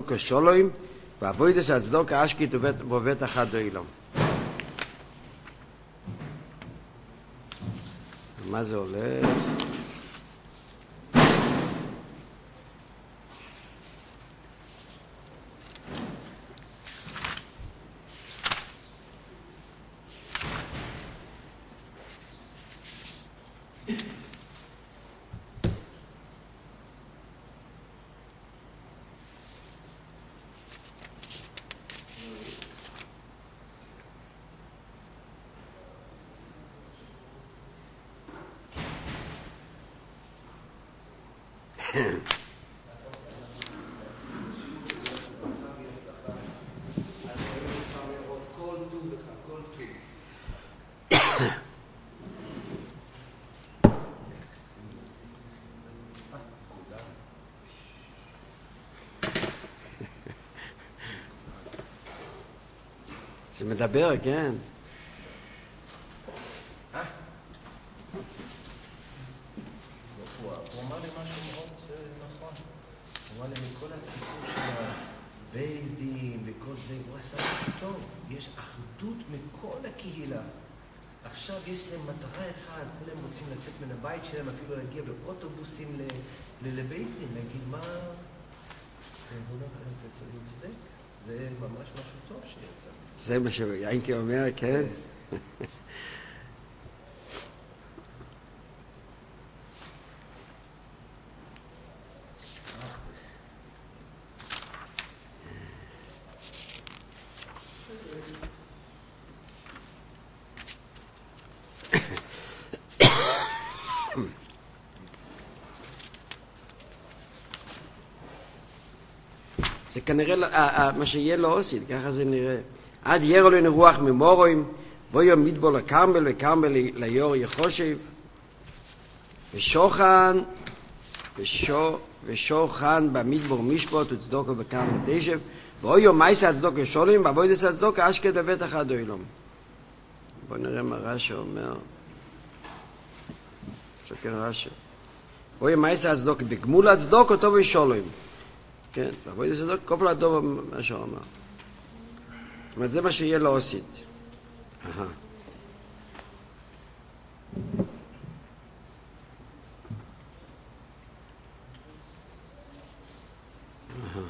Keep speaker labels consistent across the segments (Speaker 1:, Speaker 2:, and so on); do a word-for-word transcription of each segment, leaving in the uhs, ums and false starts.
Speaker 1: הצדוקו שולוים, ועבוידס הצדוקו אשקית ובטח עד אילום. מה זה הולך? זה מדבר, כן.
Speaker 2: הוא אמר לי משהו מאוד נכון. הוא אמר לי מכל הסיפור של הבייס דין וכל זה, הוא עשה משהו טוב. יש אחדות מכל הקהילה. עכשיו יש להם מטרה אחת, כולם רוצים לצאת מן הבית שלהם, אפילו להגיע באוטובוסים לבייס דין, להגיד מה... זה צודק. זה ממש משהו טוב שיצא.
Speaker 1: זה מה שיינקי אומר, כן. זה כנראה מה שיהיה לו עושית, ככה זה נראה. עד ירו לנו רוח ממורוים, ויום מדבור לקרמל, וקרמל ליור יחושב, ושוחן, ושוחן במדבור משפוט, וצדוקו בקרמל תשב, ויום מייסה הצדוקו שולים, ועבוידס הצדוקו אשקט בבטח עד אילום. בואו נראה מה רש"י אומר. שוקר רש"י. ויום מייסה הצדוקו בגמול הצדוקו טוב ושולים. כן, ועבוידס הצדוקו כופל הדוב מה שהוא אמר. זאת אומרת, זה מה שיהיה לו עושית. אהה. אהה.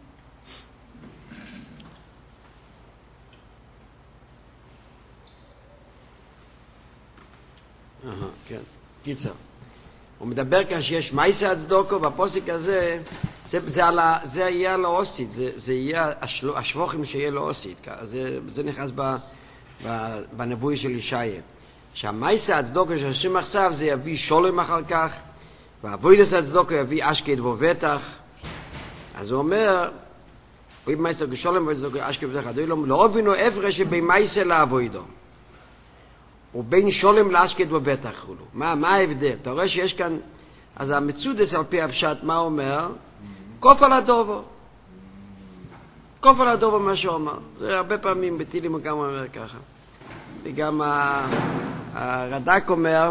Speaker 1: אהה, כן. קיצר. הוא מדבר כאן שיש מייסה הצדוקו, והפוסק הזה, זה, זה, על ה, זה יהיה לו עושית, זה, זה יהיה השלו, השבוכים שיהיה לו עושית. זה, זה נכנס ב, ב, בנבואי של ישעיה. שהמייסה הצדוקו שעושים עכשיו, זה יביא שולם אחר כך, והעבוידס הצדוקו יביא אשקט ובטח. אז הוא אומר, ואם מייסה כשולם וצדוקו אשקט ובטח עד אילום, לא הבינו הפרש שבין מייסה לעבוידו. ובין שולם לאשקט ובטח. מה, מה ההבדל? אתה רואה שיש כאן, אז המצודס על פי הפשט, מה אומר? קוף על הדובו. קוף על הדובו מה שהוא אומר. זה הרבה פעמים בתהילים גם אומר ככה. וגם הרד"ק אומר,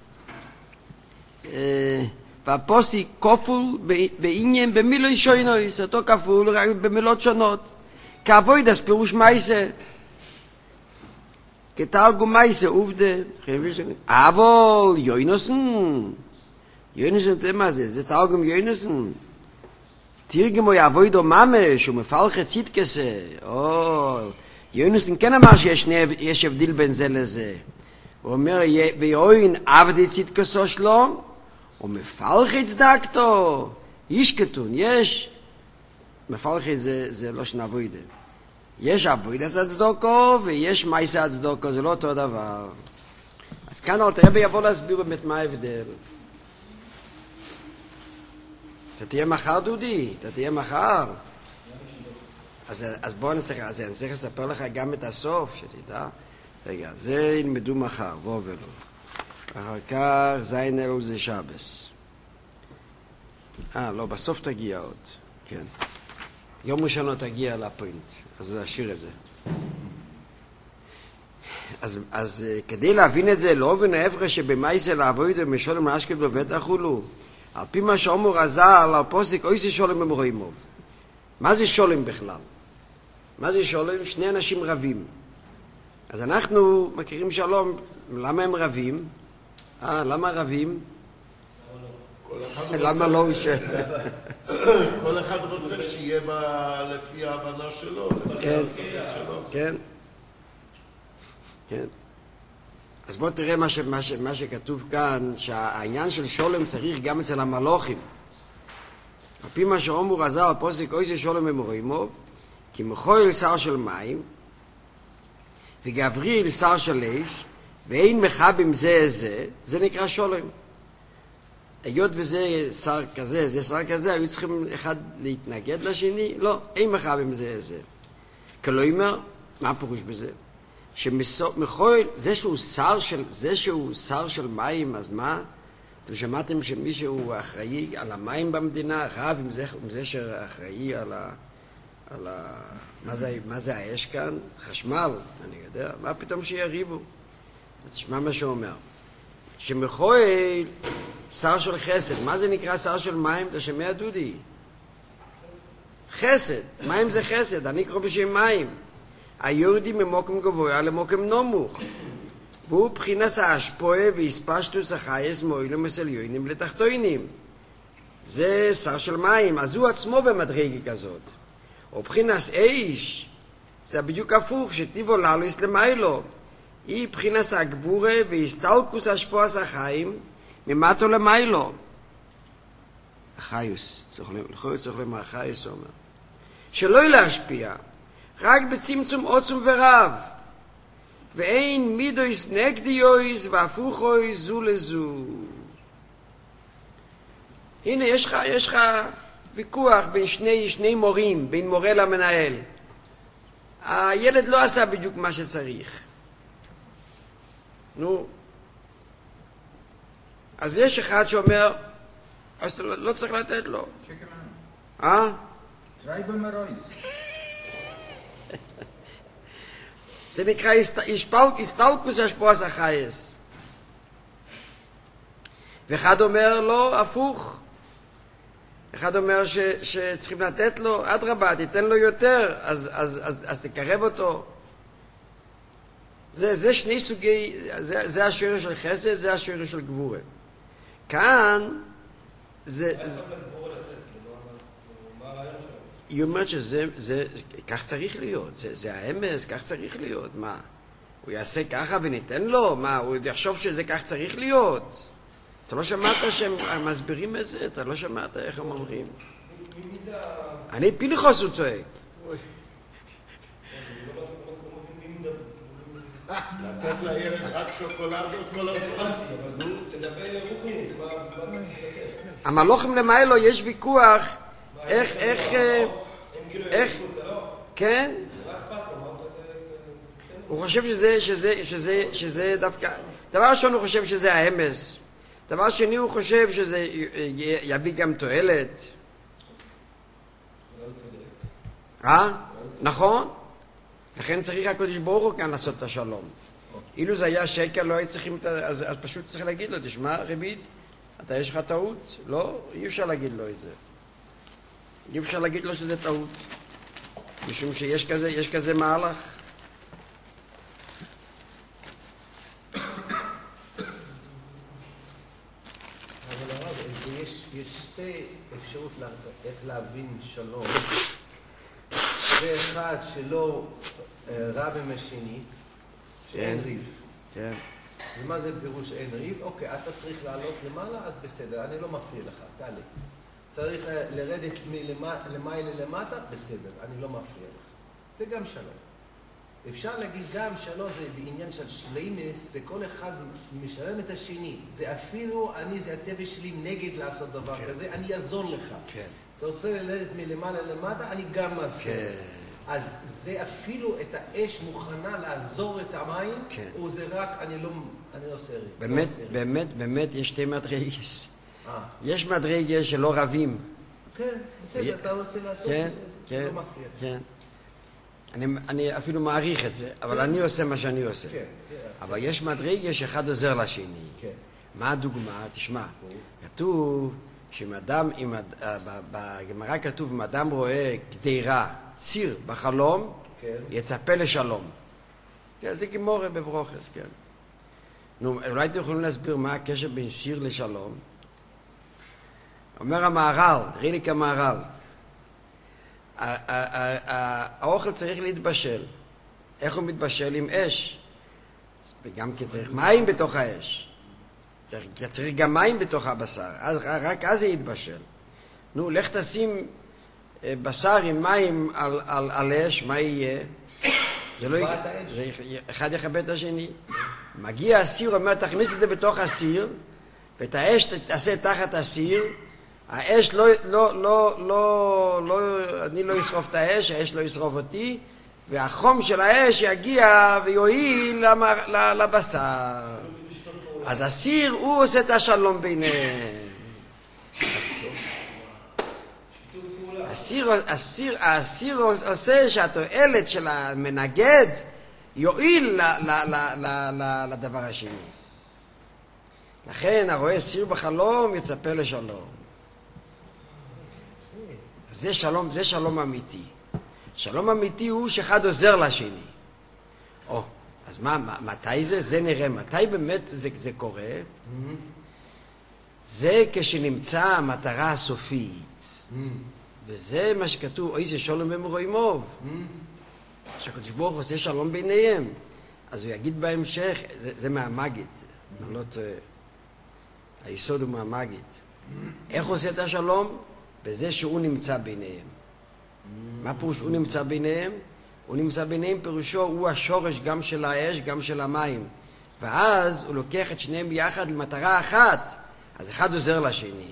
Speaker 1: והפוסי כפול בעניין במילוי שוינויס, אותו כפול רק במילות שונות. כעבוידס פירוש מייסה. כתרגום מייסה עובדה. אבל יוינוסן. יוינוסן, אתה מה זה? זה תרגום יוינוסן. תרגמו יעבוידו ממש, הוא מפלח את ציטקסה. או, יוינוסן כן אמר שיש הבדיל בין זה לזה. הוא אומר, ויועין עבדי ציטקסו שלום, הוא מפלח את צדקתו. איש כתון, יש. מפלח את זה, זה לא שנעבוידה. יש עבוידס הצדוקו ויש מייסה הצדוקו, זה לא אותו דבר. אז כאן אל תראה ויבוא להסביר באמת מה ההבדל. אתה תהיה מחר דודי, אתה תהיה מחר. אז, אז בואו נסתכל, אז אני צריך לספר לך גם את הסוף, שתדע. רגע, זה ילמדו מחר, בואו ולא. אחר כך זין אלו זה שבס. אה, לא, בסוף תגיע עוד, כן. יום ראשון לא תגיע לפוינט, אז נשאיר את זה. אז, אז כדי להבין את זה, לא הבין ההפרש שבמייסה לעבוד ומשולם לאשקט בבטח הולו. על פי מה שאומר הזל, על פוסק אויסי שולם במרוימוב. מה זה שולם בכלל? מה זה שולם? שני אנשים רבים. אז אנחנו מכירים שלום, למה הם רבים? אה, למה רבים? למה לא?
Speaker 3: כל אחד רוצה שיהיה לפי ההבנה שלו, לפי הסוגיה שלו.
Speaker 1: כן. כן. אז בוא תראה מה, ש, מה, ש, מה שכתוב כאן, שהעניין של שולם צריך גם אצל המלוכים. על פי מה שאומר רז"ל, פוסק אוי זה שולם אמורימוב, כי מחויל שר של מים, וגבריאל שר של אש, ואין מחבים זה זה, זה נקרא שולם. היות וזה שר כזה, זה שר כזה, היו צריכים אחד להתנגד לשני? לא, אין מחבים זה זה. כלומר, מה הפירוש בזה? שמחויל, זה שהוא שר של, זה שהוא שר של מים, אז מה? אתם שמעתם שמישהו אחראי על המים במדינה, רב עם זה, עם זה שאחראי על ה... על ה... מה זה, מה זה האש כאן? חשמל, אני יודע. מה פתאום שיריבו? אז תשמע מה שאומר. שמחויל, שר של חסד. מה זה נקרא שר של מים? אתה שומע דודי? חסד. מים זה חסד. אני קורא בשם מים. היורדי ממוקם גבוה למוקם נמוך. והוא בחינס האשפועה והספשטוס החייס מוילום מסליונים לתחתוינים. זה שר של מים, אז הוא עצמו במדרגה כזאת. או בחינס איש, זה בדיוק הפוך, שטיבו ללויס למיילו. היא בחינס הגבורה והסתלקוס השפועס החיים ממטו למיילו. החיוס, לכוי צריך למה החיוס אומר. שלא להשפיע, רק בצמצום עוצם ורב. ואין מידויס נגדיויס והפוכויס זו לזו. הנה, יש לך, יש לך ויכוח בין שני, שני מורים, בין מורה למנהל. הילד לא עשה בדיוק מה שצריך. נו. אז יש אחד שאומר, אז לא, לא צריך לתת לו. אה?
Speaker 4: טרייבל מרויס.
Speaker 1: זה נקרא הסתלקוס השפועס החייס. ואחד אומר לא, הפוך. אחד אומר ש, שצריכים לתת לו, אדרבה, תיתן לו יותר, אז, אז, אז, אז תקרב אותו. זה, זה שני סוגי, זה, זה השורש של חסד, זה השורש של גבורה. כאן, זה... זה היא אומרת שזה, זה, כך צריך להיות, זה, זה האמס, כך צריך להיות, מה? הוא יעשה ככה וניתן לו? מה, הוא יחשוב שזה כך צריך להיות? אתה לא שמעת שהם מסבירים את זה? אתה לא שמעת איך הם אומרים? אני פינחוס הוא צועק.
Speaker 3: לתת לילד רק שוקולדות כל הזמן.
Speaker 2: לגבי רוחניס, מה זה?
Speaker 1: המלוכים למיילו יש ויכוח איך, איך, איך, כן? הוא חושב שזה, שזה, שזה, שזה דווקא, דבר ראשון הוא חושב שזה האמס, דבר שני הוא חושב שזה יביא גם תועלת. אה? נכון? לכן צריך הקדוש ברוך הוא כאן לעשות את השלום. אילו זה היה שקר, לא היה צריכים, אז, אז פשוט צריך להגיד לו, תשמע רבית, אתה יש לך טעות? לא, אי אפשר להגיד לו את זה. אי אפשר להגיד לו שזה טעות, משום שיש כזה, יש כזה מהלך.
Speaker 2: אבל הרב, יש, יש שתי אפשרות איך להבין שלום. זה אחד שלא רב עם השני, שאין ריב.
Speaker 1: כן.
Speaker 2: ומה זה פירוש אין ריב? אוקיי, אתה צריך לעלות למעלה, אז בסדר, אני לא מפריע לך, תעלה. צריך לרדת למעלה למטה, בסדר, אני לא מפריע לך. זה גם שלום. אפשר להגיד גם שלום זה בעניין של שלימס, זה כל אחד משלם את השני. זה אפילו, אני, זה הטבע שלי נגד לעשות דבר כן. כזה, אני אעזור לך. כן. אתה רוצה לרדת מלמעלה למטה, אני גם אעשה. כן. אז זה אפילו את האש מוכנה לעזור את המים, כן. או זה רק, אני לא, אני לא עושה ריב.
Speaker 1: באמת, לא באמת, באמת, יש שתי מדרגס. יש מדרגה שלא רבים.
Speaker 2: כן, בסדר, אתה רוצה לעשות
Speaker 1: כן,
Speaker 2: בסדר,
Speaker 1: כן,
Speaker 2: לא מפריע.
Speaker 1: כן. אני, אני אפילו מעריך את זה, אבל אני עושה מה שאני עושה.
Speaker 2: כן, כן.
Speaker 1: אבל יש מדרגה שאחד עוזר לשני.
Speaker 2: כן.
Speaker 1: מה הדוגמה? תשמע, כתוב שאם אדם, אם, בגמרא כתוב, אם אדם רואה גדרה, סיר בחלום,
Speaker 2: כן.
Speaker 1: יצפה לשלום. כן, זה גמורה בברוכס, כן. נו, אולי אתם יכולים להסביר מה הקשר בין סיר לשלום? אומר המהר"ל, ריליק המהר"ל, האוכל צריך להתבשל. איך הוא מתבשל? עם אש. וגם כי צריך מים בתוך האש. צריך, צריך גם מים בתוך הבשר. אז, רק אז זה יתבשל. נו, לך תשים בשר עם מים על, על, על אש, מה יהיה? זה לא יהיה. זה אחד יכבד את השני. מגיע הסיר, אומר, תכניס את זה בתוך הסיר, ואת האש תעשה תחת הסיר. האש לא, לא, לא, לא, לא, אני לא אשרוף את האש, האש לא ישרוף אותי, והחום של האש יגיע ויועיל לבשר. אז הסיר, הוא עושה את השלום ביניהם. הסיר, הסיר, הסיר עושה שהתועלת של המנגד יועיל לדבר השני. לכן הרואה סיר בחלום יצפה לשלום. זה שלום, זה שלום אמיתי. שלום אמיתי הוא שאחד עוזר לשני. או, אז מה, מתי זה? זה נראה. מתי באמת זה, זה קורה? Mm-hmm. זה כשנמצא המטרה הסופית. Mm-hmm. וזה מה שכתוב, אוי זה שלום במרוימוב. Mm-hmm. שהקדוש ברוך הוא עושה שלום ביניהם. אז הוא יגיד בהמשך, זה, זה מהמגיד. Mm-hmm. אני לא טועה. היסוד הוא מהמגיד. Mm-hmm. איך עושה את השלום? בזה שהוא נמצא ביניהם. Mm-hmm. מה פירוש הוא נמצא ביניהם? הוא נמצא ביניהם, פירושו הוא השורש גם של האש, גם של המים. ואז הוא לוקח את שניהם ביחד למטרה אחת. אז אחד עוזר לשני.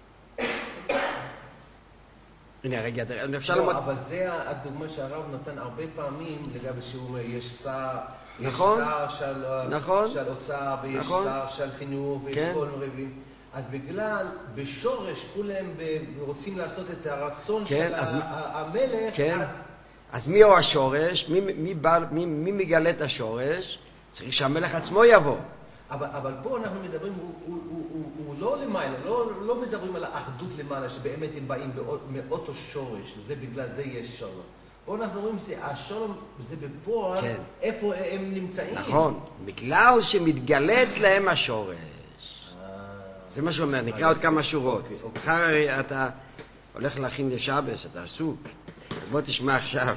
Speaker 1: הנה, רגע, אפשר
Speaker 2: לא,
Speaker 1: למוד...
Speaker 2: אבל זה הדוגמה שהרב נותן הרבה פעמים לגבי שהוא אומר, יש שר,
Speaker 1: נכון,
Speaker 2: יש שר של,
Speaker 1: נכון,
Speaker 2: של הוצאה, ויש
Speaker 1: נכון,
Speaker 2: שר של חינוך, ויש
Speaker 1: כן.
Speaker 2: כל רבים. אז בגלל, בשורש, כולם רוצים לעשות את הרצון
Speaker 1: כן,
Speaker 2: של
Speaker 1: אז...
Speaker 2: המלך,
Speaker 1: כן.
Speaker 2: אז...
Speaker 1: אז מי הוא השורש? מי, מי, בא, מי, מי מגלה את השורש? צריך שהמלך עצמו יבוא.
Speaker 2: אבל, אבל פה אנחנו מדברים, הוא, הוא, הוא, הוא, הוא לא למעלה, לא, לא מדברים על האחדות למעלה, שבאמת הם באים באות, מאותו שורש, זה בגלל זה יש שלום. פה אנחנו רואים שהשלום זה בפועל, כן. איפה הם נמצאים.
Speaker 1: נכון, בגלל שמתגלה אצלהם השורש. זה מה שאומר, נקרא עוד כמה שורות. אחר הרי אתה הולך להכין לשבס, אתה עסוק. בוא תשמע עכשיו.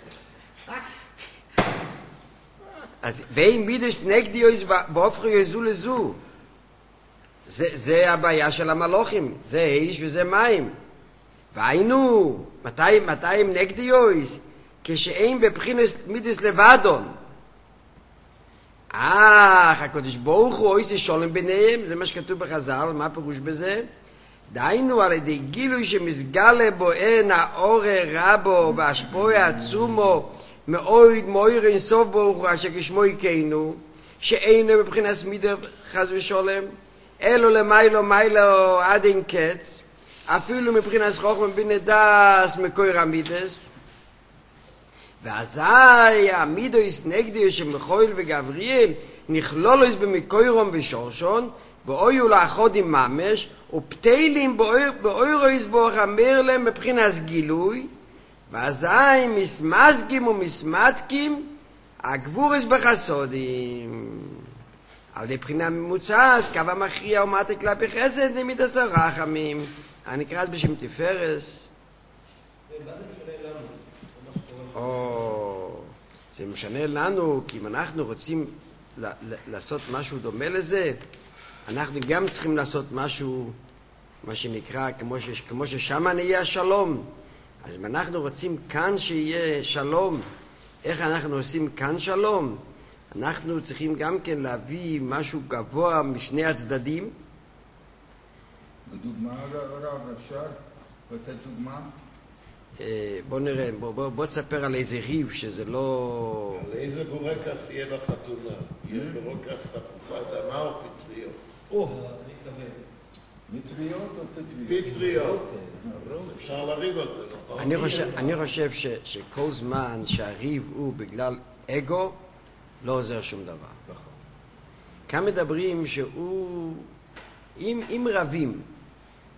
Speaker 1: אז ואין מידוס נגדיוס והופכו יזו לזו. זה, זה הבעיה של המלוכים. זה איש וזה מים. והיינו, מתי, מתי הם נגדיוס? כשאין בבחינס מידוס לבדון. אך, הקדוש ברוך הוא עושה שלום ביניהם, זה מה שכתוב בחז"ל, מה הפירוש בזה? דהיינו על ידי גילוי שמסגלה בו אין האורר רבו והשפוע עצומו מאויד מאויר אינסוף ברוך הוא אשר כשמו יקיינו, שאינו מבחינת מידה חס ושלום, אלו למיילו מיילו עד אין קץ, אפילו מבחינת חוכמה בינה דס מקויר המידס, ואזי המידוס נגדיוס שמחויל וגבריאל נכלולוס במקוירום ושורשון, ואויו לאחוד עם ממש, ופתילים באוירויס בורך אמר להם מבחינת גילוי, ואזי מסמסגים ומסמתקים הגבורס בחסודים. על די בחינה ממוצס, קו המכריע ומטה כלפי חסד למידס הרחמים. הנקרא בשם תפארס.
Speaker 5: מה זה משנה לנו?
Speaker 1: או, זה משנה לנו, כי אם אנחנו רוצים לעשות משהו דומה לזה, אנחנו גם צריכים לעשות משהו, מה שנקרא, כמו, ש, כמו ששם נהיה השלום. אז אם אנחנו רוצים כאן שיהיה שלום, איך אנחנו עושים כאן שלום? אנחנו צריכים גם כן להביא משהו גבוה משני הצדדים.
Speaker 4: דוגמה, הרב, אפשר לתת דוגמה?
Speaker 1: בוא נראה, בוא, בוא, בוא תספר על איזה ריב שזה לא...
Speaker 3: על איזה בורקס יהיה בחתונה? יהיה בורקס תפוחי אדמה או פטריות?
Speaker 5: או, אני כבד.
Speaker 4: מטריות או פטריות?
Speaker 3: פטריות. אז אפשר לריב על זה, נכון?
Speaker 1: אני חושב, אני חושב ש, שכל זמן שהריב הוא בגלל אגו, לא עוזר שום דבר. כאן מדברים שהוא, אם, אם רבים,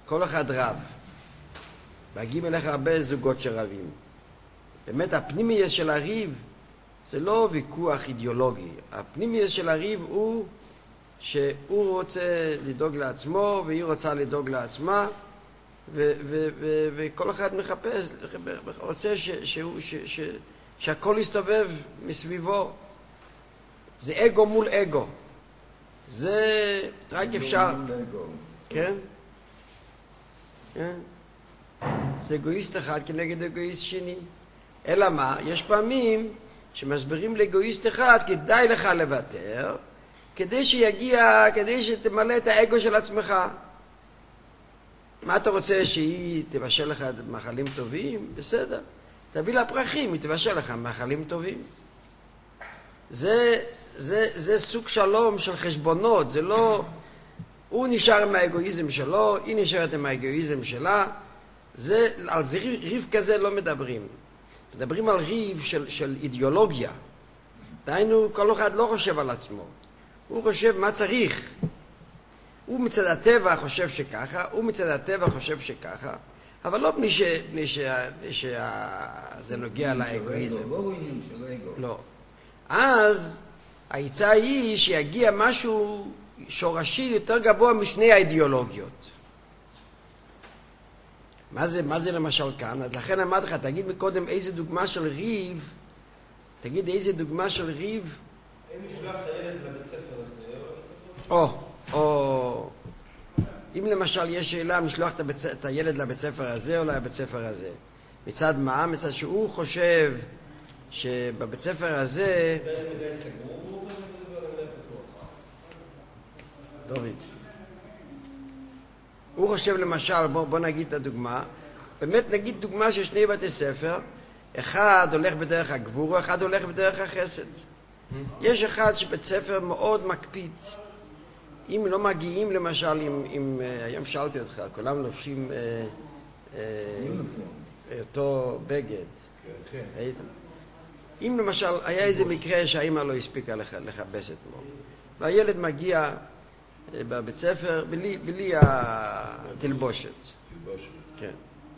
Speaker 1: כל אחד רב. מגיעים אליך הרבה זוגות שרבים. באמת הפנימיות של הריב זה לא ויכוח אידיאולוגי. הפנימיות של הריב הוא שהוא רוצה לדאוג לעצמו והיא רוצה לדאוג לעצמה, ו- ו- ו- וכל אחד מחפש, רוצה ש- שהוא, ש- ש- שהכל יסתובב מסביבו. זה אגו מול אגו. זה רק אפשר... כן? כן? זה אגואיסט אחד כנגד אגואיסט שני. אלא מה? יש פעמים שמסבירים לאגואיסט אחד כדאי לך לוותר, כדי שיגיע, כדי שתמלא את האגו של עצמך. מה אתה רוצה, שהיא תבשל לך מאכלים טובים? בסדר. תביא לה פרחים, היא תבשל לך מאכלים טובים. זה, זה, זה סוג שלום של חשבונות, זה לא... הוא נשאר עם האגואיזם שלו, היא נשארת עם האגואיזם שלה. זה, על זה ריב, ריב כזה לא מדברים. מדברים על ריב של, של אידיאולוגיה. דהיינו, כל אחד לא חושב על עצמו. הוא חושב מה צריך. הוא מצד הטבע חושב שככה, הוא מצד הטבע חושב שככה, אבל לא בני שזה נוגע לאגואיזם.
Speaker 4: לא עניין של אגו.
Speaker 1: לא. אז העצה היא שיגיע משהו שורשי יותר גבוה משני האידיאולוגיות. מה זה, מה זה למשל כאן? אז לכן אמרתי לך, תגיד מקודם איזה דוגמה של ריב, תגיד איזה דוגמה של ריב.
Speaker 5: אם נשלח את הילד לבית ספר הזה, או לבית ספר...
Speaker 1: או, או... אם למשל יש שאלה משלוח את, הבית, את הילד לבית ספר הזה או לבית ספר הזה. מצד מה? מצד שהוא חושב שבבית ספר הזה...
Speaker 5: מדי מדי סגור, והוא עובר לדבר על מדי פתוח.
Speaker 1: דורי. הוא חושב למשל, בוא, בוא נגיד את הדוגמה, באמת נגיד דוגמה של שני בתי ספר, אחד הולך בדרך הגבור, אחד הולך בדרך החסד. יש אחד שבית ספר מאוד מקפיד. אם לא מגיעים למשל, אם, אם היום שאלתי אותך, כולם לובשים אה, אה, אותו בגד.
Speaker 2: כן, כן.
Speaker 1: אם למשל היה איזה מקרה שהאמא לא הספיקה לכבס אתמול, והילד מגיע בבית ספר בלי, בלי התלבושת.
Speaker 3: תלבושת.
Speaker 1: כן.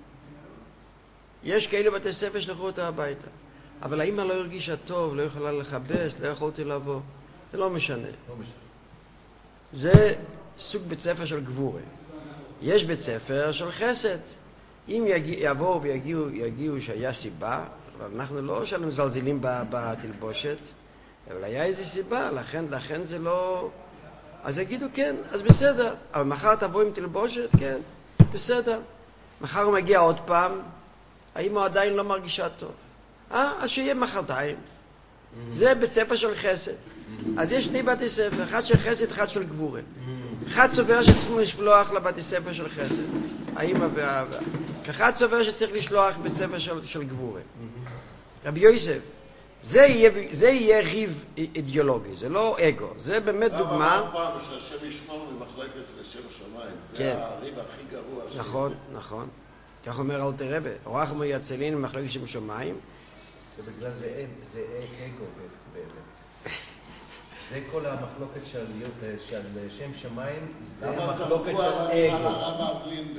Speaker 1: יש כאלה בתי ספר שלחו אותה הביתה. אבל האמא לא הרגישה טוב, לא יכולה לכבס, לא יכולתי לבוא. זה לא משנה.
Speaker 2: לא משנה.
Speaker 1: זה סוג בית ספר של גבורה. יש בית ספר של חסד. אם יגיע, יבואו ויגיעו יגיעו שהיה סיבה, אבל אנחנו לא שלנו זלזלים בתלבושת, אבל היה איזו סיבה, לכן, לכן זה לא... אז יגידו כן, אז בסדר. אבל מחר תבוא עם תלבושת, כן, בסדר. מחר הוא מגיע עוד פעם, האמא עדיין לא מרגישה טוב. אה, אז שיהיה מחרתיים. זה בית ספר של חסד. אז יש שני בתי ספר, אחד של חסד, אחד של גבורה. אחד סובר שצריכים לשלוח לבתי ספר של חסד, האמא והאבא. אחד סובר שצריך לשלוח בית ספר של, של גבורה. רבי יוסף, זה יהיה, זה יהיה ריב אידיאולוגי, זה לא אגו, זה באמת דוגמה.
Speaker 3: אמר פעם שהשם ישמור ממחלקת לשם שמיים, זה
Speaker 1: כן.
Speaker 3: הריב הכי גרוע.
Speaker 1: נכון, נכון. כך אומר אלתר רבי, אורח מייצלין ממחלקת לשם שמיים.
Speaker 2: ובגלל זה זה אגו באמת. זה כל המחלוקת של, של שם שמיים, זה המחלוקת של אגו.
Speaker 3: למה הרב אבלין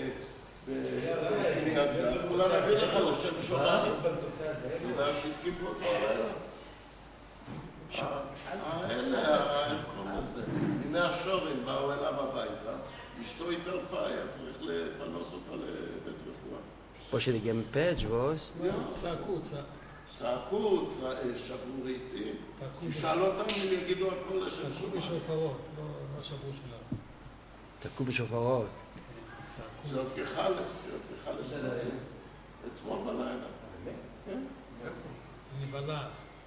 Speaker 3: בקריית גת, כולם הביא לך לשם שמיים. בגלל שהתקיפו אותו הלילה. האלה, איך קוראים לזה? הנה השורים באו אליו הביתה, אשתו התעלפה, היה צריך לפנות אותה לבית רפואה.
Speaker 1: פה שדיגם פאג' ווס?
Speaker 5: צעקו, צעקו.
Speaker 3: צעקו, שברו רהיטים. תשאל אותם אם יגידו הכל לשם שמיים.
Speaker 5: צעקו בשופרות, לא שברו שלנו.
Speaker 1: תקעו בשופרות.
Speaker 3: זה עוד כחלס, זה עוד כחלס. אתמול בלילה.
Speaker 5: נבלה.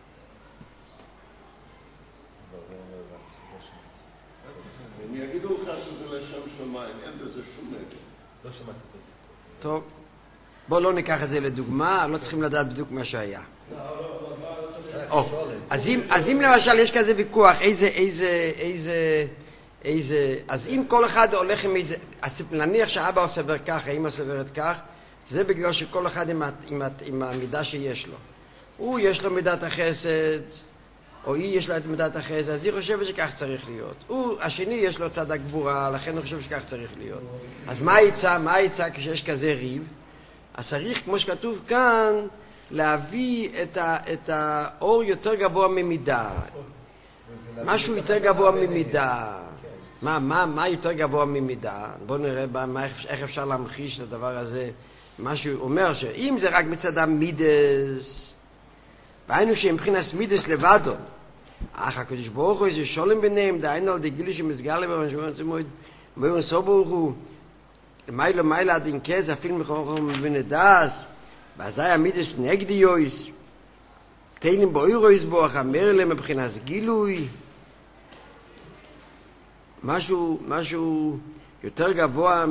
Speaker 3: הם יגידו לך שזה לשם שמיים, אין בזה שום נגד.
Speaker 2: לא שמעתי את זה.
Speaker 1: טוב, בואו לא ניקח את זה לדוגמה, לא צריכים לדעת בדיוק מה שהיה. אז אם, אז אם למשל יש כזה ויכוח, איזה, איזה, איזה, איזה, אז אם כל אחד הולך עם איזה, נניח שאבא סובר כך, האמא סוברת כך, זה בגלל שכל אחד עם, עם, עם המידה שיש לו. הוא יש לו מידת החסד, או היא יש לה את מידת החסד, אז היא חושבת שכך צריך להיות. הוא, השני יש לו צד הגבורה, לכן הוא חושב שכך צריך להיות. אז מה היצע? מה היצע כשיש כזה ריב? אז צריך, כמו שכתוב כאן, להביא את, ה, את האור יותר גבוה ממידה. משהו יותר גבוה ממידה. מה, מה, מה יותר גבוה ממידה? בואו נראה מה, איך אפשר להמחיש את הדבר הזה. מה שהוא אומר שאם זה רק מצד המידס, והיינו שמבחינת מידס לבדו, אך הקדוש ברוך הוא איזה שולם ביניהם, דהיינו על דגילי שמסגר לברם, שאומרים צמוד, אומרים סוף ברוך הוא, למעלה מעלה עד אינקז, אפילו מחורך מבין את דס, ואזי המידס נגדי יויס, תהילים באוירו יסבוח, אמר להם מבחינת גילוי, משהו, משהו יותר גבוה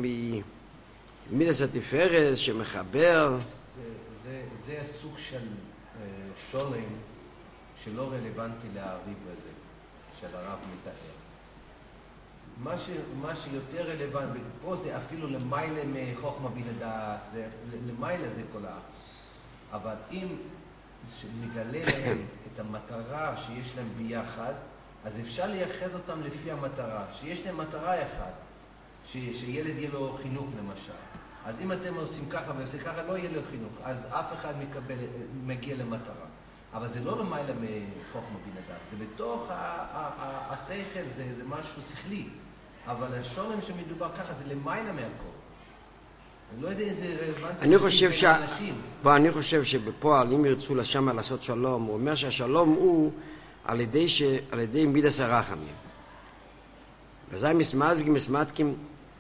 Speaker 1: ממידס התפארת שמחבר.
Speaker 2: זה, זה, זה הסוג של שולם שלא רלוונטי להריב הזה, של הרב מתאר. מה, ש, מה שיותר רלוונטי, פה זה אפילו למעלה מחוכמה בן הדס, למעלה זה כל האח. אבל אם נגלה להם את המטרה שיש להם ביחד, אז אפשר לייחד אותם לפי המטרה, שיש להם מטרה אחת, ש, שילד יהיה לו חינוך למשל. אז אם אתם עושים ככה ועושים ככה, לא יהיה לו חינוך, אז אף אחד מקבל, מגיע למטרה. אבל זה לא למעלה מחוכמה בן הדס, זה בתוך השכל, זה, זה משהו שכלי. אבל השולם שמדובר ככה זה למעלה מהכל. אני לא יודע איזה רלוונטי.
Speaker 1: אני חושב ש... בוא, אני חושב שבפועל, אם ירצו לשמה לעשות שלום, הוא אומר שהשלום הוא על ידי, ש... על ידי מידס הרחמים. וזה מסמזגים, מסמתקים,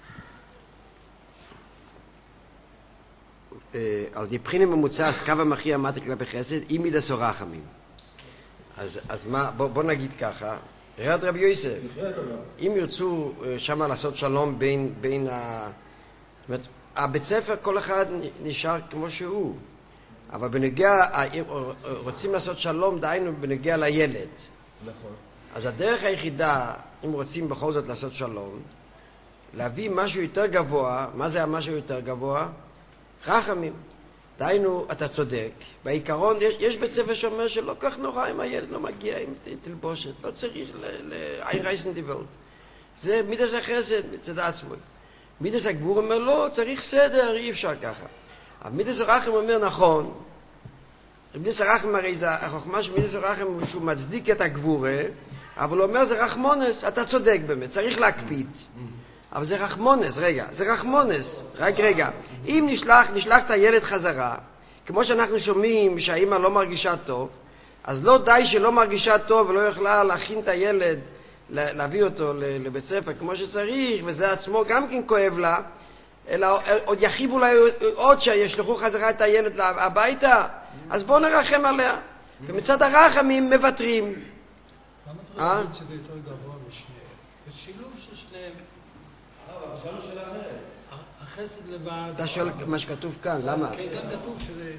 Speaker 1: על די בחינים ממוצע, אז קו המחיר אמרתי כלפי חסד, עם מידס הרחמים. אז, אז מה, בוא, בוא נגיד ככה, רד רבי יוסף, אם ירצו שמה לעשות שלום בין, בין ה... זאת אומרת, הבית ספר כל אחד נשאר כמו שהוא, אבל בנגיע, רוצים לעשות שלום, דהיינו בנגיע לילד.
Speaker 2: נכון.
Speaker 1: אז הדרך היחידה, אם רוצים בכל זאת לעשות שלום, להביא משהו יותר גבוה. מה זה המשהו יותר גבוה? רחמים. דהיינו, אתה צודק. בעיקרון, יש, יש בית ספר שאומר שלא כך נורא אם הילד לא מגיע עם תלבושת. לא צריך לעין רייסן די ולט. זה מידס החסד מצד עצמו. מידס הגבור אומר, לא, צריך סדר, אי אפשר ככה. אבל מידס הרחם אומר, נכון. מידס הרחם הרי זה החוכמה של מידס הרחם הוא שהוא מצדיק את הגבורה, אבל הוא אומר, זה רחמונס, אתה צודק באמת, צריך להקפיד. אבל זה רחמונס, רגע, זה רחמונס. רק רגע, אם נשלח, נשלח את הילד חזרה, כמו שאנחנו שומעים שהאמא לא מרגישה טוב, אז לא די שלא מרגישה טוב ולא יכלה להכין את הילד, להביא אותו לבית ספר כמו שצריך, וזה עצמו גם כן כואב לה, אלא עוד יחיבו לה עוד שישלחו חזרה את הילד הביתה, אז בואו נרחם עליה. ומצד הרחמים מבטרים.
Speaker 6: למה צריך להגיד שזה יותר גבוה משניהם? זה שילוב של שניהם.
Speaker 5: אבל שאלנו שאלה אחרת.
Speaker 6: החסד לבד...
Speaker 1: אתה שואל מה שכתוב כאן, למה?
Speaker 6: כן, גם כתוב שזה...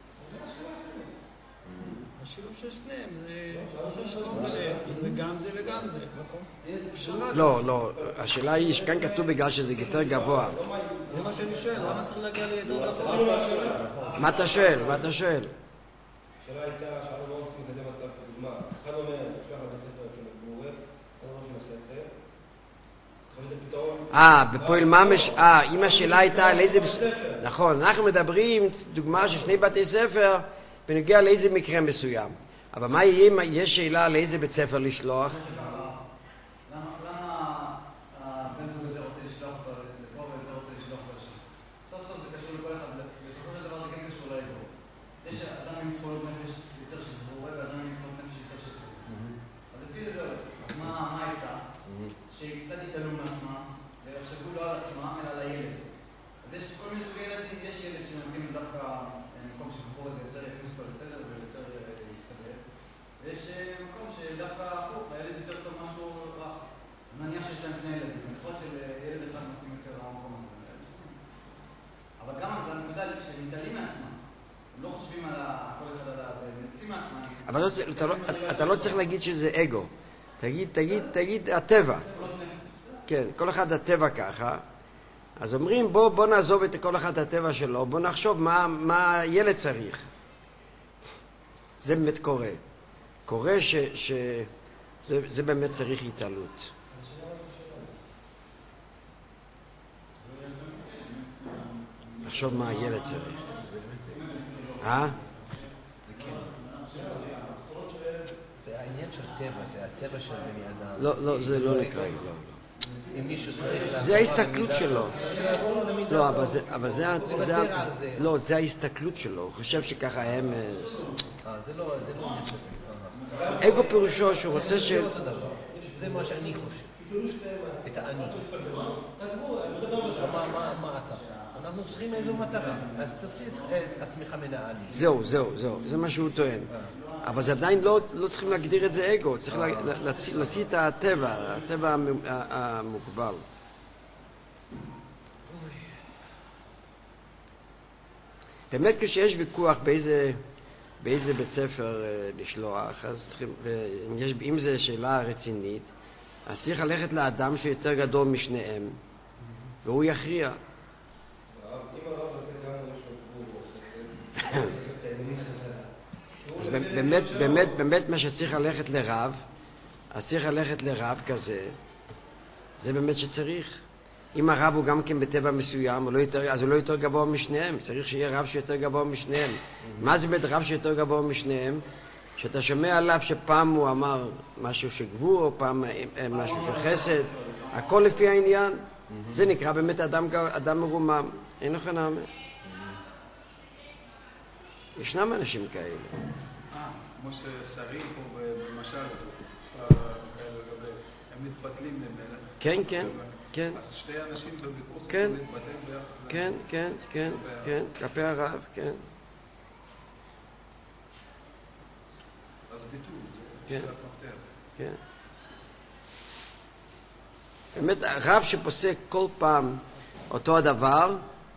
Speaker 6: השילוב של שניהם, זה עושה שלום מלא, וגם זה וגם זה.
Speaker 1: לא, לא, השאלה היא שכאן כתוב בגלל שזה יותר גבוה.
Speaker 6: זה מה שאני שואל, למה צריך להגיע ליותר גבוה?
Speaker 1: מה אתה שואל? מה אתה שואל?
Speaker 5: השאלה הייתה, שאנחנו לא עושים כזה מצב, כדוגמה. אחד אומר, שלח לבית ספר של הגבורה, אחד אומר של החסד. אז חייב את הפתרון.
Speaker 1: אה, בפועל ממש, אה, אם השאלה הייתה על איזה... נכון, אנחנו מדברים, דוגמה של שני בתי ספר, בנוגע לאיזה מקרה מסוים. אבל מה יהיה אם יש שאלה על איזה בית ספר לשלוח? אבל אתה לא, אתה לא צריך להגיד שזה אגו. תגיד, תגיד, תגיד, הטבע. כן, כל אחד הטבע ככה. אז אומרים, בוא, בוא נעזוב את כל אחד הטבע שלו, בוא נחשוב מה, מה ילד צריך. זה באמת קורה. קורה ש... ש... זה, זה באמת צריך התעלות. לחשוב מה הילד צריך. אה?
Speaker 2: זה העניין של טבע, זה הטבע של בני אדם.
Speaker 1: לא, לא, זה לא נקרא, לא, לא.
Speaker 2: אם מישהו צריך...
Speaker 1: זה ההסתכלות שלו.
Speaker 2: לעבור לו למידה.
Speaker 1: לא, אבל זה, אבל זה,
Speaker 2: לוותר
Speaker 1: זה,
Speaker 2: על זה.
Speaker 1: לא, זה ההסתכלות שלו. הוא חושב שככה הם...
Speaker 2: אה, זה לא, זה לא עניין של...
Speaker 1: אגו פירושו שהוא רוצה ש...
Speaker 2: זה אותו דבר. זה מה שאני חושב. את האני. מה, מה, מה אתה? אנחנו צריכים איזו מטרה. אז תוציא את עצמך מן האני.
Speaker 1: זהו, זהו, זהו. זה מה שהוא טוען. אבל זה עדיין לא, לא צריכים להגדיר את זה אגו. צריך להוציא את הטבע, הטבע המוגבל. באמת כשיש ויכוח באיזה, באיזה בית ספר לשלוח, אז צריכים, אם זו שאלה רצינית, אז צריך ללכת לאדם שיותר גדול משניהם, והוא יכריע. אז באמת, באמת, באמת מה שצריך ללכת לרב, אז צריך ללכת לרב כזה, זה באמת שצריך. אם הרב הוא גם כן בטבע מסוים, אז הוא לא יותר גבוה משניהם, צריך שיהיה רב שיותר גבוה משניהם. מה זה רב שיותר גבוה משניהם? שאתה שומע עליו שפעם הוא אמר משהו שגבור, או פעם משהו שחסד, הכל לפי העניין. זה נקרא באמת אדם, אדם מרומם, אין לך נאמה. ישנם אנשים כאלה.
Speaker 7: אה, כמו ששרים פה במשל, הם מתבטלים למלך.
Speaker 1: כן, כן, כן.
Speaker 7: אז שתי אנשים בביקור צריכים
Speaker 1: כן,
Speaker 7: להתבטל ביחד.
Speaker 1: כן, כן, כן, כן, כלפי הרב, כן.
Speaker 7: אז ביטול, זה
Speaker 1: כן.
Speaker 7: שאלת מפתח.
Speaker 1: כן. באמת, הרב שפוסק כל פעם אותו הדבר,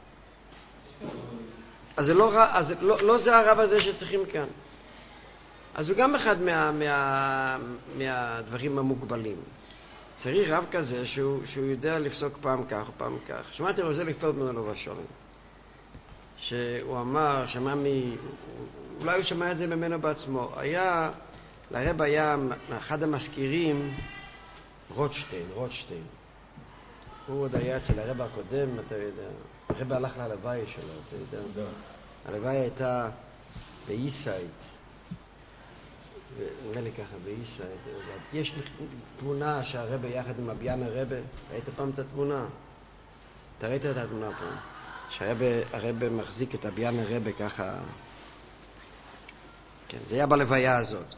Speaker 1: אז זה לא, אז לא, לא זה הרב הזה שצריכים כאן. אז הוא גם אחד מה, מה, מהדברים המוגבלים. צריך רב כזה שהוא, שהוא יודע לפסוק פעם כך או פעם כך. שמעתי על זה לפלדמן עליו השולם. שהוא אמר, שמע מ... אולי הוא שמע את זה ממנו בעצמו. היה, לרב היה אחד המזכירים, רוטשטיין, רוטשטיין. הוא עוד היה אצל הרב הקודם, אתה יודע. הרב הלך להלוואי שלו, אתה יודע. הלוואי הייתה באיסייד. נראה לי ככה, באיסייד. יש תמונה שהרבא יחד עם אביאן הרבא. ראית פעם את התמונה? אתה ראית את התמונה פעם? שהרבא מחזיק את אביאן הרבא ככה. כן, זה היה בלוויה הזאת.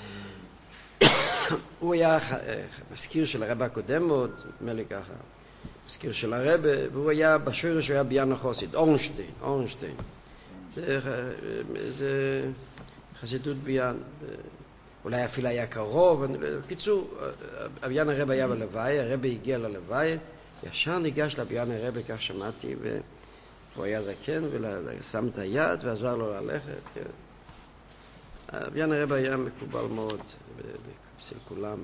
Speaker 1: הוא היה מזכיר של הרבא הקודם עוד, נראה לי ככה. מזכיר של הרבא, והוא היה בשורש, הוא היה ביאן החוסית, אורנשטיין, אורנשטיין. זה, זה חסידות ביאן. אולי אפילו היה קרוב. בקיצור, אביאן הרבא היה בלוואי, הרבא הגיע ללוואי, ישר ניגש לאביאן הרבא, כך שמעתי, והוא היה זקן, ושם את היד ועזר לו ללכת. כן. אביאן הרבא היה מקובל מאוד אצל כולם.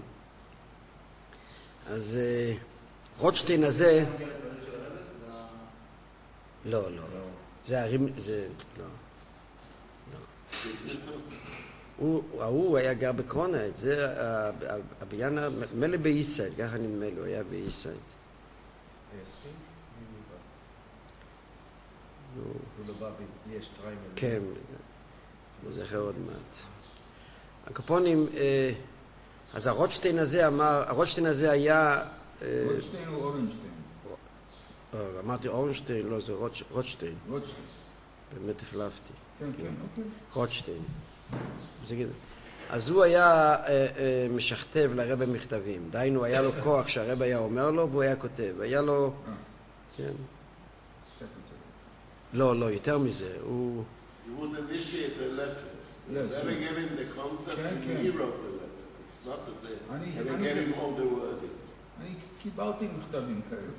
Speaker 1: אז רוטשטיין הזה... לא, לא. זה הרים... זה... לא. הוא, הוא היה גר בקרונאית, זה אביאן, מלא באיסייד, ככה נדמה לו, היה באיסייד. כן, לא זוכר עוד מעט. הקופונים, אז הרוטשטיין הזה אמר, הרוטשטיין הזה היה...
Speaker 4: רוטשטיין או אורנשטיין?
Speaker 1: אמרתי אורנשטיין, לא, זה רוטשטיין.
Speaker 4: רוטשטיין.
Speaker 1: באמת החלפתי.
Speaker 4: כן, כן, אוקיי.
Speaker 1: רוטשטיין. אז הוא היה משכתב לרבא מכתבים. דיינו, היה לו כוח שהרבא היה אומר לו, והוא היה כותב. היה לו... כן. לא, לא, יותר מזה. הוא...
Speaker 3: You would initiate the letters. They never gave him the concept and he wrote the letter. It's not that they... They gave him all the wordings.
Speaker 4: אני קיבלתי מכתבים כאלה.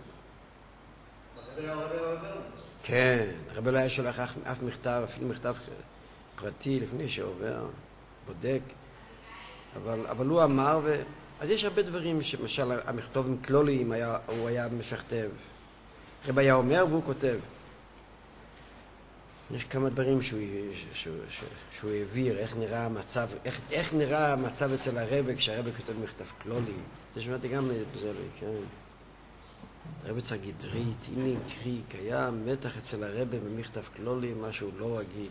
Speaker 1: כן, הרבא לא היה שולח אף מכתב, אפילו מכתב פרטי לפני שעובר, בודק. אבל, אבל הוא אמר, ו... אז יש הרבה דברים שמשל המכתובים כלוליים הוא היה משכתב. הרבא היה אומר והוא כותב. יש כמה דברים שהוא, שהוא, שהוא, שהוא העביר, איך נראה המצב, איך, איך נראה המצב אצל הרבי כשהרבי כותב מכתב כלולי. זה שמעתי גם בזה, כן. הרבי צגידרית, הנה קריק, היה מתח אצל הרבי במכתב כלולי, משהו לא רגיל.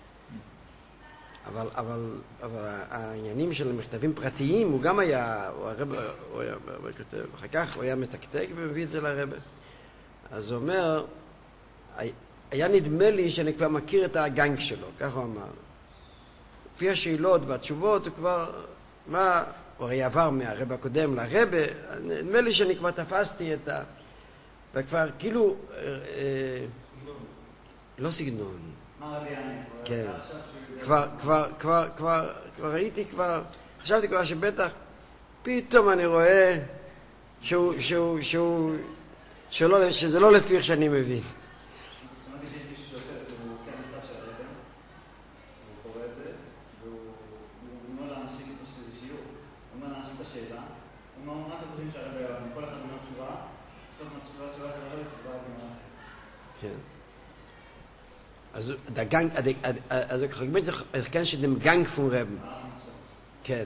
Speaker 1: אבל, אבל, אבל העניינים של מכתבים פרטיים, הוא גם היה, הוא הרבי, הוא היה כותב, אחר כך הוא היה מתקתק ומביא את זה לרבי. אז הוא אומר, היה נדמה לי שאני כבר מכיר את הגנג שלו, כך הוא אמר. לפי השאלות והתשובות, הוא כבר, מה, הוא הרי עבר מהרבי הקודם לרבי, נדמה לי שאני כבר תפסתי את ה... וכבר כאילו, אה, אה, לא סגנון.
Speaker 8: מה רבי יעני?
Speaker 1: כן. כבר, כבר, כבר, כבר, כבר ראיתי כבר, חשבתי כבר שבטח, פתאום אני רואה שהוא, שהוא, שהוא, שלא, שזה לא לפי איך שאני מבין.
Speaker 8: שמעתי שיש מישהו שעושה את זה, הוא כן מכתב של הרבי, הוא קורא את זה, והוא אומר לאנשים, יש איזה שיעור, הוא אומר לאנשים את השאלה, הוא אומר, מה אתם חושבים שהרבי, מכל אחד אומר תשובה, בסוף מהתשובה התשובה של הרבי, תשובה הגמרא.
Speaker 1: כן. Also der Gang, also ich זה כן שדם גנג פון רב. כן.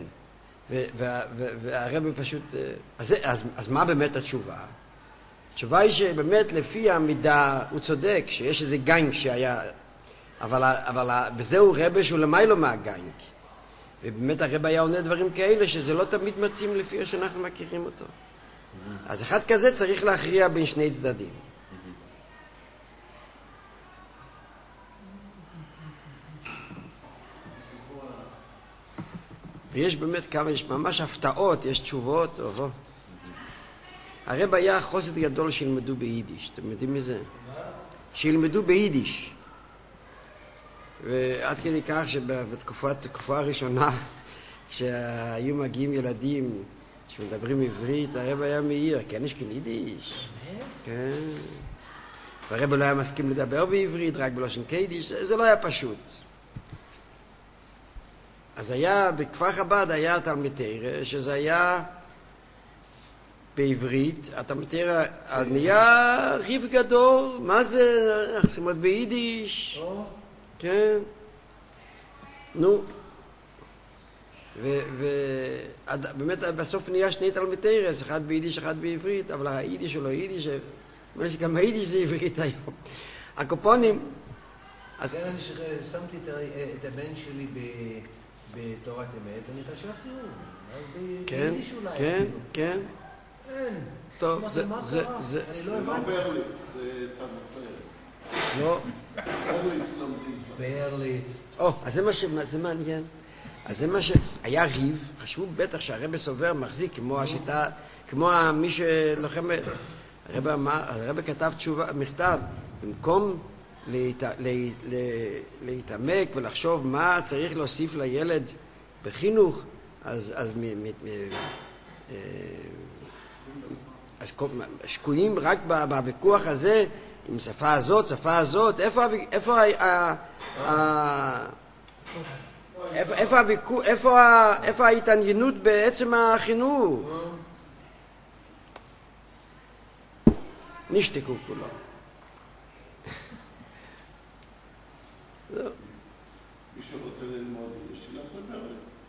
Speaker 1: והרב פשוט, אז מה באמת התשובה? התשובה היא שבאמת לפי המידה הוא צודק, שיש איזה גנג שהיה, אבל בזהו רב שהוא למיילו מהגנג. ובאמת הרב היה עונה דברים כאלה שזה לא תמיד מתאים לפי שאנחנו מכירים אותו. אז אחד כזה צריך להכריע בין שני צדדים. ויש באמת כמה, יש ממש הפתעות, יש תשובות, אוהו. הרב היה חוסד גדול שילמדו ביידיש, אתם יודעים מזה? שילמדו ביידיש. ועד כדי כך שבתקופה הראשונה, כשהיו מגיעים ילדים שמדברים עברית, הרב היה מאיר, כן, יש כאן יידיש. כן. והרב לא היה מסכים לדבר בעברית, רק בלושן קיידיש, זה לא היה פשוט. אז היה, בכפר חב"ד היה תלמיד תורה, שזה היה בעברית, התלמיד תורה, אז נהיה ריב גדול, מה זה, אנחנו צריכים עוד ביידיש, כן, נו, ובאמת בסוף נהיה שני תלמיד תורה, אחד ביידיש, אחד בעברית, אבל היידיש הוא לא יידיש, גם היידיש זה עברית היום, הקופונים,
Speaker 2: אז אני שמתי את הבן שלי ב... בתורת אמת, אני חשבתי,
Speaker 1: כן, כן, כן.
Speaker 2: אין.
Speaker 1: טוב, זה, זה, זה...
Speaker 2: אני לא
Speaker 3: לא
Speaker 2: הבנתי.
Speaker 3: ברליץ, זה תלמוד.
Speaker 1: לא.
Speaker 3: ברליץ לומדים ספר.
Speaker 2: ברליץ.
Speaker 1: או, אז זה מה ש... זה מעניין. אז זה מה ש... היה ריב, חשבו בטח שהרבא סובר מחזיק, כמו השיטה, כמו מי שלוחם... הרבא אמר, הרבא כתב תשובה, מכתב, במקום להת... לה... לה... להתעמק ולחשוב מה צריך להוסיף לילד בחינוך, אז... אז מ... מ... מ... אז שקועים רק בוויכוח הזה, עם שפה הזאת, שפה הזאת, איפה, איפה, איפה, איפה, איפה, איפה ההתעניינות בעצם החינוך? נשתקו כולם.
Speaker 3: מי שרוצה ללמוד, שילך לברליץ.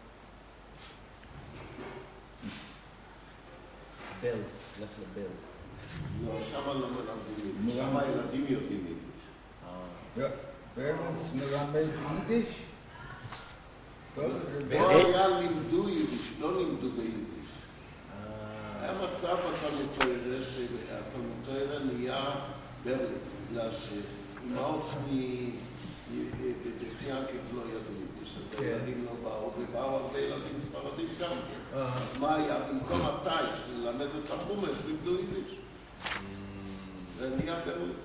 Speaker 2: בלס, לך לבלס.
Speaker 3: לא, שמה לא מלמדים יידיש, שמה הילדים יודעים יידיש.
Speaker 4: ברליץ מלמד יידיש?
Speaker 3: פה היה לימדו יידיש, לא לימדו ביידיש. היה מצב בתלמוד תורה, שהתלמוד תורה נהיה ברליץ, בגלל שאימהות בסיאנקית לא ידעו יידיש, אז הילדים לא באו, ובאו הרבה ילדים ספרדים גם כן. אז מה היה? במקום התאי, ללמד את החומש, לימדו יידיש. זה נהיה ברליץ.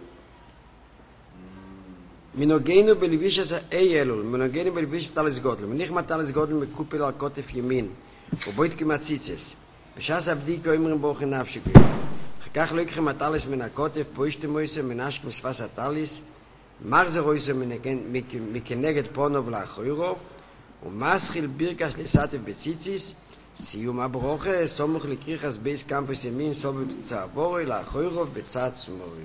Speaker 1: מנוגנו בלבישס אי אלול, מנוגנו בלבישס טלס גודל, מניחמה טלס גודל מקופל על כותף ימין, ובוית כמציצס, בשעס הבדיקו אמרים בו חנף שגוי. אחר כך לא יקחם הטלס מן הכותף, פוישתם מויסם מנשק מספס הטלס, מחזר רויסם מכנגד פונו ולאחוירו, ומסחיל בירקס לסטף בציציס, סיום הברוכה, סומך לקריחס בייס קמפוס ימין, סובב בצעבורי, לאחוירו בצד שמאלי.